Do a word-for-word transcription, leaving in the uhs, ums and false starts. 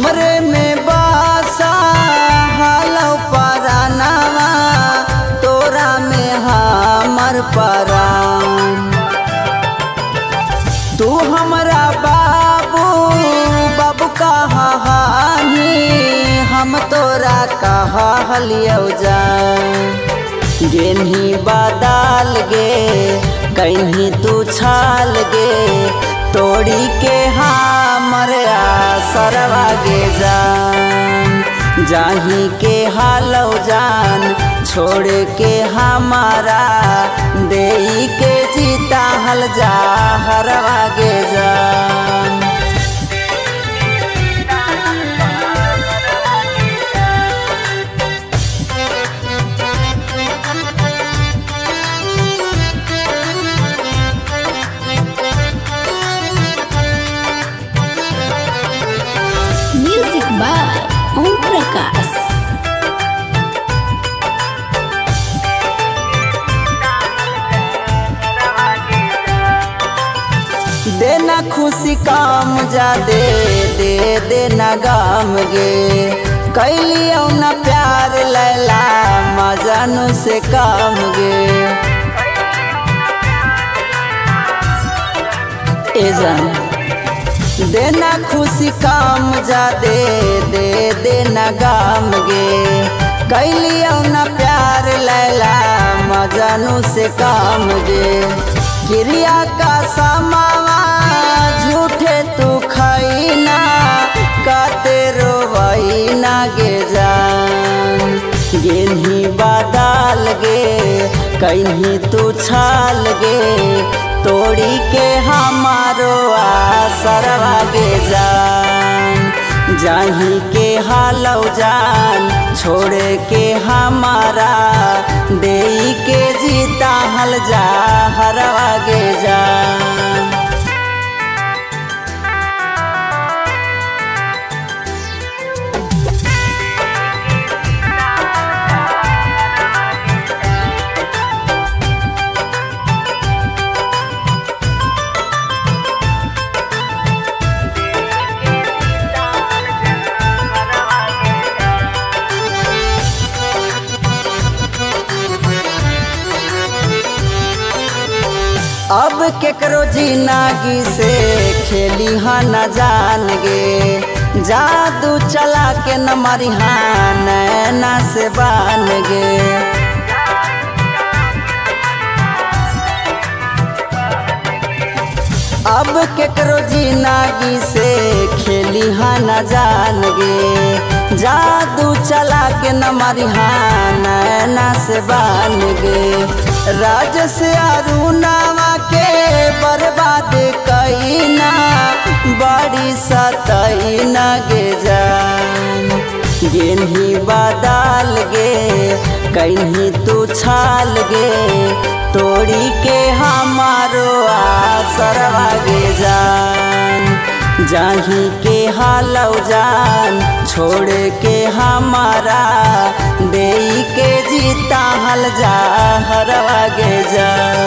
हमरे में बासा हालो परानावा तोरा में हमर परान। तू हमरा बाबू बाबू कहानी हम तोरा कहा हलियो जान। गेन्ही बादल गे कहीं तू छाल गे तोड़ी के हमर आसरवा गे जान। जाही के हालो जान छोड़ के हमारा देई के जीता हल जा हरवा गे जान। Music by Om Prakash. देना खुशी काम जा दे दे देना गाम गे कैलियो न प्यार लैला मजानु से काम गे। ए जान देना खुशी काम जा दे दे देना गाम गे कैलियो न प्यार लैला मजानु से काम गे। क्रिया का समावा झूठे तू खाईना काते रोवाईना गे जान। गेन्ही बादल गे कहीं तू छाल गे तोड़ी के हमारो आसरवा गे जान। जाही के हालो जान छोड़ के हमारा देई के जीता हल जा हरवा गे जान। अब केकरो जिंदगी से खेली हाँ न जान गे जादू चला के न मरी हाँ नैना से बान गे। अब केकरो जिंदगी से खेली हाँ न जान गे जादू चला के न मरी हाँ नैना से बान गे। राज से अरुणावा के बर्बाद कईना बड़ी सतईना गे जान। गेन्ही बादल गे कहीं तू छाल गे तोड़ी के हमारो आसरवा गे जान। जाही के हालो जान छोड़ के हमारा देई के जीता हल जा हरवा गे जान।